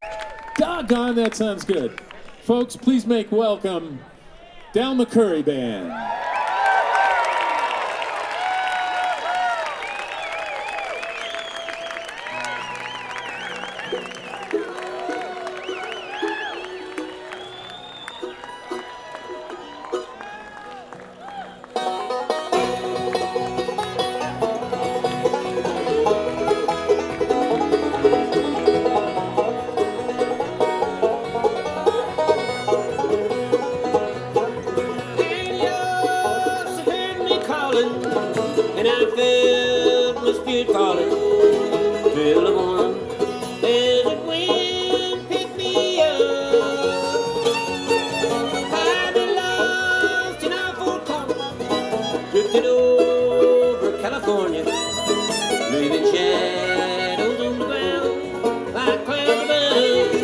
Doggone, that sounds good. Folks, please make welcome Del McCoury Band. And I felt my spirit calling till the morning as the wind picked me up. I've been lost in our Fort Collins, drifted over California, leaving shadows on the ground like clouds above.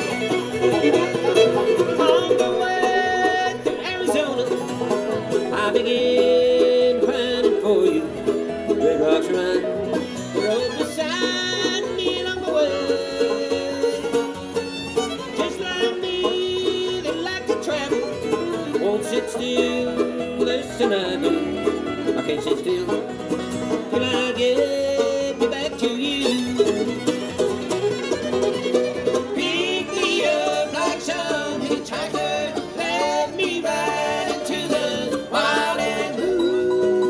On the way to Arizona, I began crying for you. Red rocks run, the road beside me along the way. Just like me, they like to travel. Won't sit still, listen I do. I can't sit still till I get me back to you. Pick me up like some hitchhiker, let me ride into the wild and blue.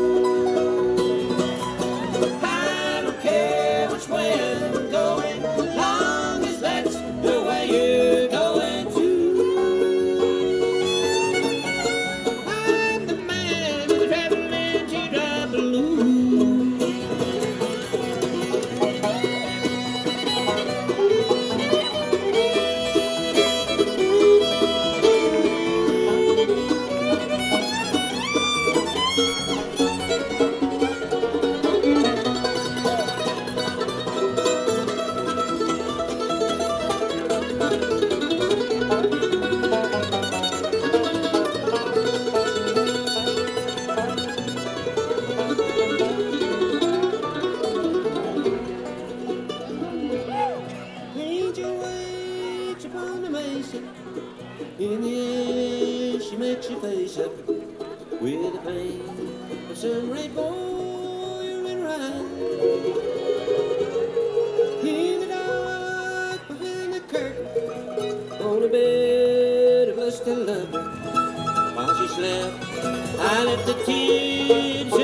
In the end, she makes you face up with the pain of some rainbow in her eyes. In the dark behind the curtain, on a bed of lust and love, while she slept, I left the tears